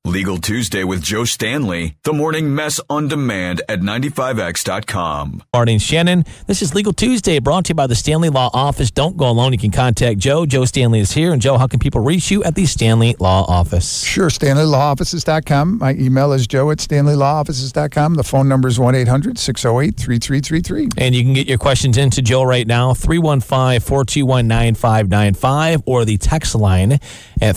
Legal Tuesday with Joe Stanley. The Morning Mess on demand at 95x.com. Marty and Shannon, this is Legal Tuesday brought to you by the Stanley Law Office. Don't go alone. You can contact Joe. Joe Stanley is here. And Joe, how can people reach you at the Stanley Law Office? Sure, StanleyLawOffices.com. My email is joe@StanleyLawOffices.com. The phone number is 1-800-608-3333. And you can get your questions into Joe right now, 315-421-9595, or the text line at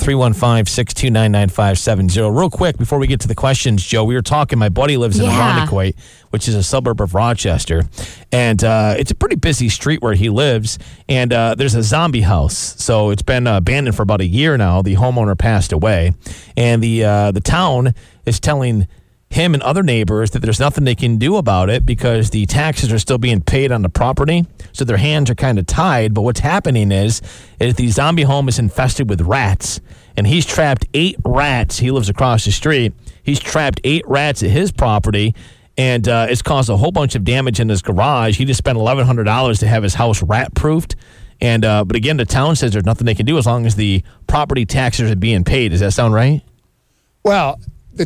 315-629-9570. Real quick, before we get to the questions, Joe, we were talking, my buddy lives in Irondequoit, which is a suburb of Rochester, and it's a pretty busy street where he lives, and there's a zombie house. So it's been abandoned for about a year now. The homeowner passed away, and the town is telling him and other neighbors that there's nothing they can do about it because the taxes are still being paid on the property, so their hands are kind of tied. But what's happening is the zombie home is infested with rats, and he's trapped 8 rats. He lives across the street. He's trapped 8 rats at his property, and it's caused a whole bunch of damage in his garage. He just spent $1,100 to have his house rat-proofed. And but again, the town says there's nothing they can do as long as the property taxes are being paid. Does that sound right? Well,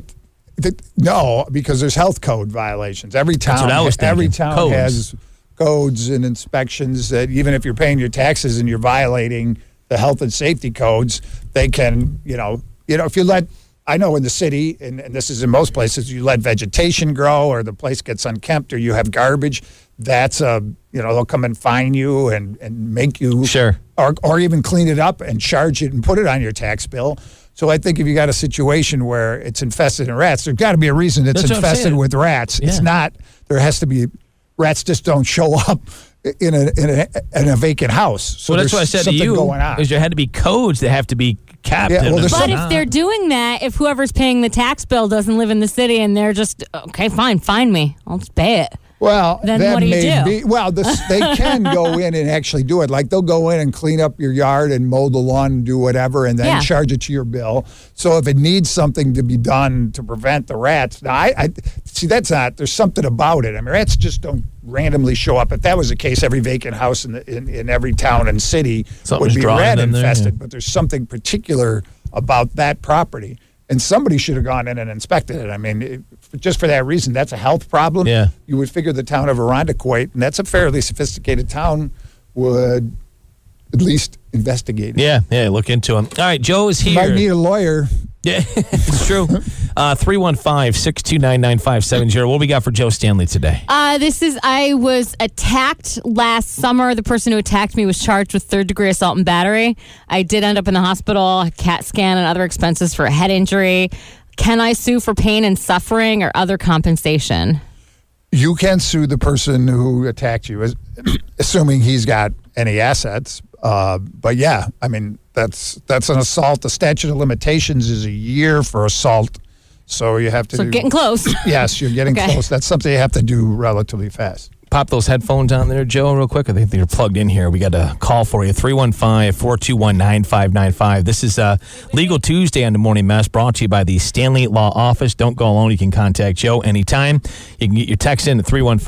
no, because there's health code violations. Every town has codes and inspections that even if you're paying your taxes and you're violating the health and safety codes, they can, if you let, I know in the city, and this is in most places, you let vegetation grow or the place gets unkempt or you have garbage, that's they'll come and fine you and make you, sure, or even clean it up and charge it and put it on your tax bill. So I think if you got a situation where it's infested in rats, there's got to be a reason it's infested with rats. Yeah. It's not, there has to be, rats just don't show up in a vacant house. So that's what I said to you, is there had to be codes that have to be capped. Yeah, but if they're doing that, if whoever's paying the tax bill doesn't live in the city and they're just, okay, fine me. I'll just pay it. Well, then what do you do? Well, they can go in and actually do it. Like they'll go in and clean up your yard and mow the lawn and do whatever and then charge it to your bill. So if it needs something to be done to prevent the rats, now I see that's not, there's something about it. I mean, rats just don't randomly show up. If that was the case, every vacant house in every town and city would be rat infested. But there's something particular about that property. And somebody should have gone in and inspected it. I mean, just for that reason, that's a health problem. Yeah. You would figure the town of Irondequoit, and that's a fairly sophisticated town, would at least investigate it. Yeah, look into them. All right, Joe is here. You might need a lawyer. Yeah, it's true. 315-629-9570. What we got for Joe Stanley today? I was attacked last summer. The person who attacked me was charged with 3rd-degree assault and battery. I did end up in the hospital, a CAT scan and other expenses for a head injury. Can I sue for pain and suffering or other compensation? You can sue the person who attacked you, assuming he's got any assets. But yeah, I mean, that's an assault. The statute of limitations is a year for assault. So you have to getting close. Yes, you're getting close. That's something you have to do relatively fast. Pop those headphones on there, Joe, real quick. I think they're plugged in here. We got a call for you, 315-421-9595. This is Legal Tuesday on the Morning Mess, brought to you by the Stanley Law Office. Don't go alone. You can contact Joe anytime. You can get your text in at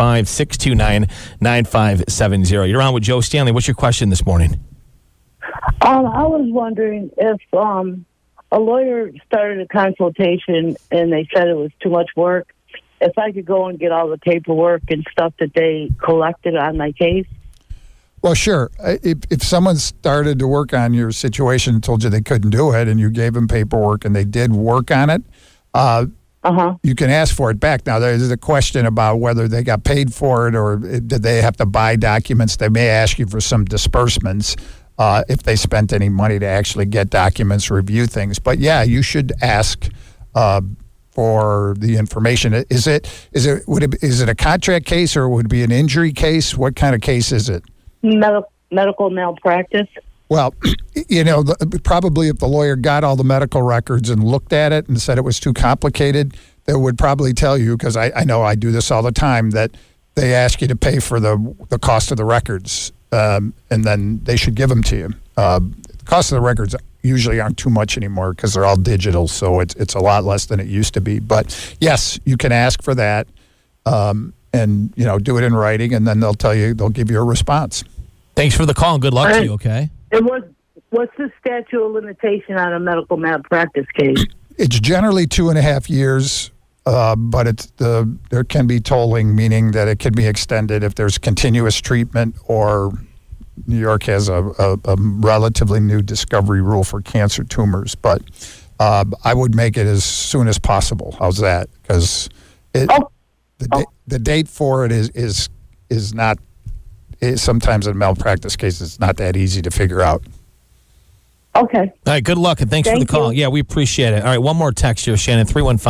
315-629-9570. You're on with Joe Stanley. What's your question this morning? I was wondering if a lawyer started a consultation and they said it was too much work, if I could go and get all the paperwork and stuff that they collected on my case. Well, sure. If someone started to work on your situation and told you they couldn't do it and you gave them paperwork and they did work on it, you can ask for it back. Now, there's a question about whether they got paid for it or did they have to buy documents. They may ask you for some disbursements if they spent any money to actually get documents, review things. But, yeah, you should ask for the information. Is it a contract case or would it be an injury case? What kind of case is it? Medical malpractice. Well, probably if the lawyer got all the medical records and looked at it and said it was too complicated, they would probably tell you, because I know I do this all the time, that they ask you to pay for the cost of the records, and then they should give them to you. The cost of the records usually aren't too much anymore because they're all digital, so it's a lot less than it used to be. But yes, you can ask for that, and do it in writing, and then they'll give you a response. You for the call, and good luck to you, okay? And what's the statute of limitation on a medical malpractice case? It's generally 2.5 years, but there can be tolling, meaning that it can be extended if there's continuous treatment, or New York has a relatively new discovery rule for cancer tumors. But I would make it as soon as possible. How's that? Because the date for it is not. Sometimes in malpractice cases, it's not that easy to figure out. Okay. All right, good luck, and thanks for the call. Yeah, we appreciate it. All right, one more text here, Shannon,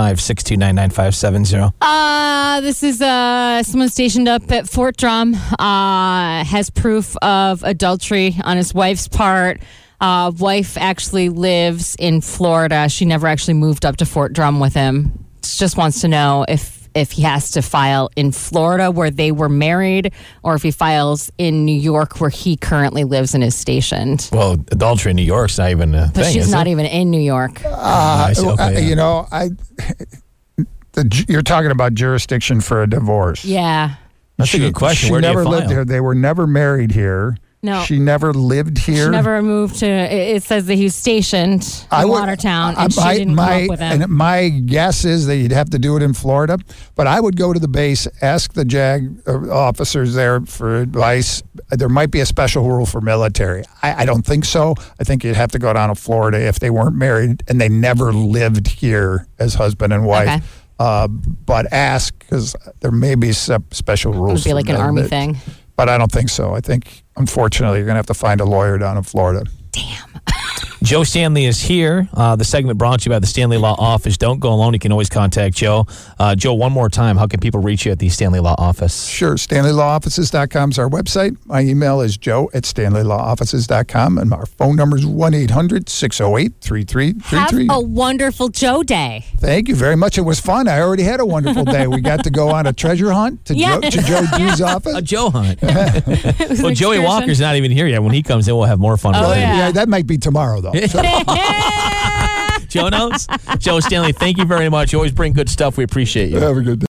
315-629-9570. This is someone stationed up at Fort Drum, has proof of adultery on his wife's part. Wife actually lives in Florida. She never actually moved up to Fort Drum with him. Just wants to know if he has to file in Florida where they were married, or if he files in New York where he currently lives and is stationed. Well, adultery in New York's not even a thing, but she's not even in New York. You know, you're talking about jurisdiction for a divorce. Yeah. That's a good question. She Where do you never file? lived here. They were never married here. No. She never lived here. She never moved to, it says that he's stationed in Watertown, and she didn't come up with him. And my guess is that you'd have to do it in Florida, but I would go to the base, ask the JAG officers there for advice. There might be a special rule for military. I don't think so. I think you'd have to go down to Florida if they weren't married and they never lived here as husband and wife. Okay. But ask, because there may be special rules. It would be like an Army thing. But I don't think so. I think, unfortunately, you're going to have to find a lawyer down in Florida. Damn. Joe Stanley is here. The segment brought to you by the Stanley Law Office. Don't go alone. You can always contact Joe. Joe, one more time, how can people reach you at the Stanley Law Office? Sure. StanleyLawOffices.com is our website. My email is joe@StanleyLawOffices.com, and our phone number is 1-800-608-3333. Have a wonderful Joe Day. Thank you very much. It was fun. I already had a wonderful day. We got to go on a treasure hunt to Joe D's office. A Joe hunt. Well, Joey Walker's not even here yet. When he comes in, we'll have more fun. Yeah, that might be tomorrow, though. Joe knows. Joe Stanley, thank you very much. You always bring good stuff. We appreciate you. Have a good day.